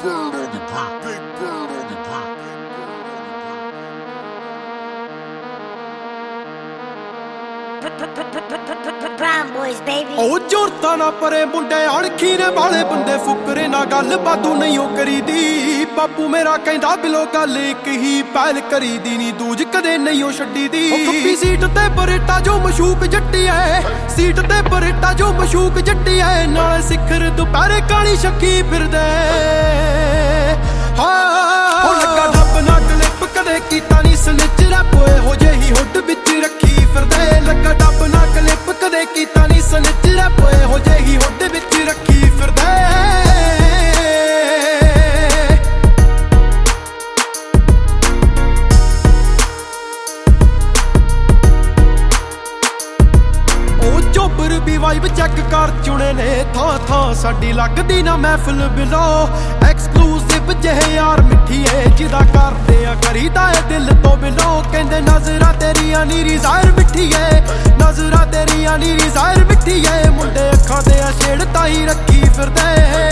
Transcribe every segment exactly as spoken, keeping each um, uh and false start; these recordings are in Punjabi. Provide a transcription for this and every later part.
bird on the beat. Big bird on the beat. Brown boys, baby. ਉਹ ਜੁਰਤਾਂ ਨਾ ਪਰੇ ਮੁੰਡੇ ਅਣਖੀ ਨੇ ਵਾਲੇ ਬੰਦੇ ਫੁਕਰੇ ਨਾ ਗੱਲ ਬਾਤੂ ਨਹੀਂ ਉਹ ਕਰੀਦੀ। ਬਾਪੂ ਮੇਰਾ ਕਹਿੰਦਾ ਬਿਲੋ ਗੱਲ ਇੱਕ ਹੀ ਪਹਿਲ ਕਰੀਦੀ ਨੀ ਦੂਜ ਕਦੇ ਨਹੀਂ ਉਹ ਛੱਡੀ ਦੀ। ਉਹ ਖੱਬੀ ਸੀਟ ਤੇ ਬਰੇਟਾ ਜੋ ਮਸ਼ੂਕ ਜੱਟੀ ਐ, ਸੀਟ ਤੇ ਬਰੇਟਾ ਜੋ ਮਸ਼ੂਕ ਜੱਟੀ ਐ, ਨਾਲ ਸਿਖਰ ਦੁਪਹਿਰੇ ਕਾਲੀ ਸ਼ੱਕੀ ਫਿਰਦੇ। ਹਾਂ ਉਹ ਲੱਗਾ ਡੱਬ ਨਾ ਕਲਿੱਪ ਕਦੇ ਕੀਤਾ ਨੀ ਸਨਿਚ ਰੈਪ ਇਹੋ ਜਿਹੀ ਹੁੱਡ ਵਿੱਚ ਰੱਖੀ ਫਿਰਦੇ। ਲੱਗਾ ਡੱਬ ਨਾ ਕਲਿੱਪ ਕਦੇ ਕੀਤਾ ਨੀ ਸਨਿਚ ਰੈਪ ਇਹੋ ਜਿਹੀ ਹੁੱਡ ਵਿੱਚ ਰੱਖੀ ਫਿਰਦੇ। ਚੋਬਰ ਵੀ ਵਾਈਬ ਚੈੱਕ ਕਰ ਚੁਣੇ ਨੇ ਥਾਂ ਥਾਂ ਸਾਡੀ ਲੱਗਦੀ ਨਾ ਮਹਿਫਿਲ ਬਿਲੋ। ਐਕਸਕਲੂਸਿਵ ਜਿਹੇ ਯਾਰ ਮਿੱਠੀ ਏ ਜਿਹਦਾ ਕਰਦੇ ਆ ਕਰੀਦਾ ਏ ਦਿਲ ਤੋਂ ਬਿਲੋ। ਕਹਿੰਦੇ ਨਜ਼ਰਾਂ ਤੇਰੀਆਂ ਨੀ ਰਿਜ਼ਾਇਰ ਮਿੱਠੀ ਏ, ਨਜ਼ਰਾਂ ਤੇਰੀਆਂ ਨੀ ਰਿਜ਼ਾਇਰ ਮਿੱਠੀ ਏ। ਮੁੰਡੇ ਅੱਖਾਂ ਤੇ ਆ ਛੇੜਤਾ ਹੀ ਰੱਖੀ ਫਿਰਦੇ।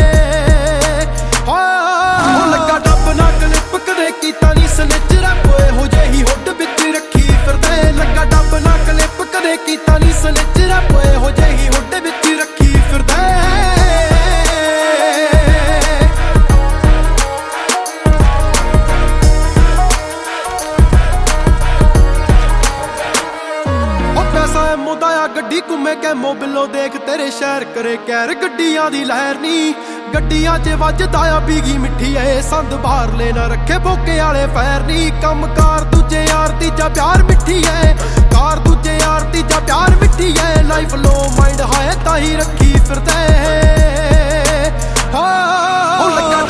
ਹਾਂ ਲੱਗਾ ਡੱਬ ਨਾ ਕਲਿੱਪ ਕਦੇ ਕੀਤਾ ਨੀ ਸਨਿਚ ਰੈਪ ਇਹੋ ਜਿਹੀ ਹੁੱਡ ਵਿੱਚ ਰੱਖੀ ਫਿਰਦੇ। ਲੱਗਾ ਡੱਬ ਨਾ ਕਲਿੱਪ ਕਦੇ ਕੀਤਾ ਨੀ ਸਨਿਚ ਰੈਪ ਇਹੋ ਜਿਹੀ ਹੁੱਡ ਵਿੱਚ ਰੱਖੀ ਫਿਰਦੇ। ਉਹ ਪੈਸਾ ਐ ਮੁਦਾਇਆ ਗੱਡੀ ਘੁੰਮੇ ਕੇ ਮੋਬਿਲੋ ਦੇਖ ਤੇਰੇ ਸ਼ਹਿਰ ਕਰੇ ਕਹਿਰ ਗੱਡੀਆਂ ਦੀ ਲਹਿਰ ਨੀ। ਗੱਡੀਆਂ 'ਚ ਵੱਜਦਾ ਆ ਬੀਗੀ ਮਿੱਠੀ ਏ, ਸੰਦ ਬਾਹਰ ਲੈ ਨਾ ਰੱਖੇ ਬੋਕੇ ਵਾਲੇ ਪੈਰ ਨੀ। ਕੰਮ ਕਾਰ ਦੂਜੇ ਯਾਰ ਤੀਜਾ ਪਿਆਰ ਮਿੱਠੀ ਏ, ਕਾਰ ਦੂਜੇ ਯਾਰ ਤੀਜਾ ਪਿਆਰ ਮਿੱਠੀ ਏ। ਲਾਈਫ ਲੋ ਮਾਈਂਡ ਹਾਏ ਤਾਂ ਹੀ ਰੱਖੀ ਫਿਰਦੇ। ਹਾਂ ਉਹ ਲੱਗਾ